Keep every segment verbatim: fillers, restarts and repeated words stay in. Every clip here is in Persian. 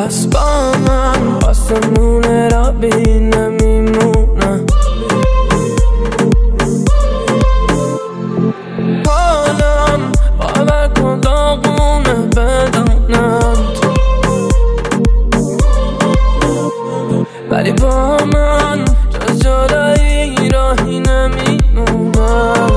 پس با من آسمون را بی نمیمونم. حالم باور کن داغونه بدانم تو، ولی با من جز جدایی راهی نمیمونم.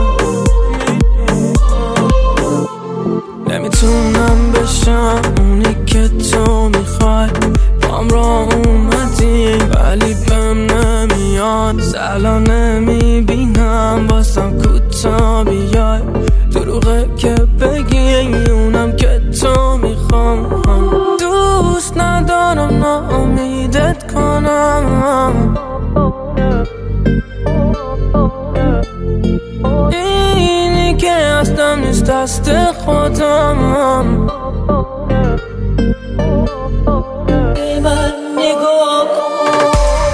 نمیتونم بشم اونی که تو میخوای، بام را اومدی ولی بهم نمیاد. سلا نمیبینم واسم کوتا بیای، دروغه که بگی اونم که تو میخوام. دوست ندارم ناامیدت کنم، اینی که هستم نیست دست خودم. به من نگاه کن،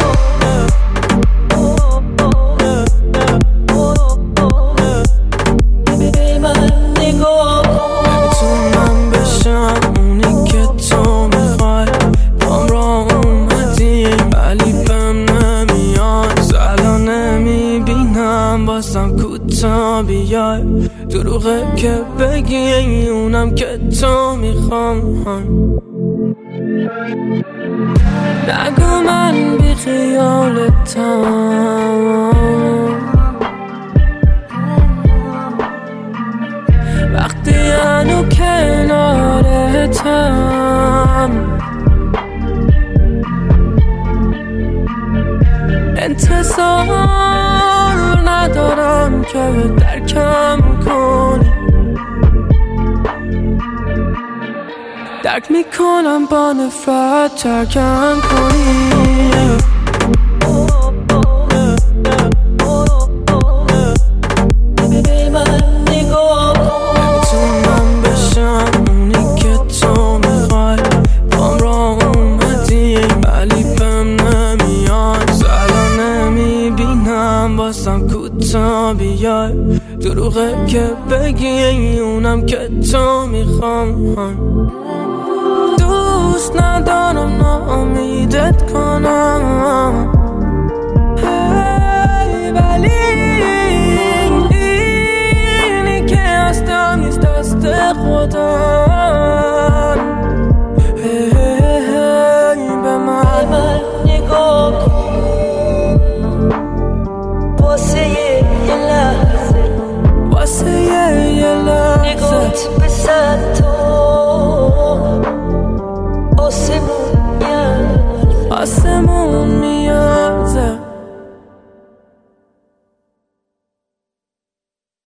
به من نگاه کن. نمیتونم بشم اونی که تو میخوای، بام را اومدی ولی بهم نمیاد. سلا نمیبینم بازم کوتا بیای، دروغه که بگی اونم که تو میخوام. نگو من بی خیالتم، وقتی هنو کنارتم. انتظار ندارم که درکم کنی، درک میکنم با نفرت ترکم کنی. به من نگاه کن، نمیتونم بشم اونی که تو میخوای، بام را اومدی ولی بهم نمیاد. سلا نمیبینم بازم کوتا بیای، دروغه که بگی اونم که تو میخوام. دوست ندارم ناامیدت کنم،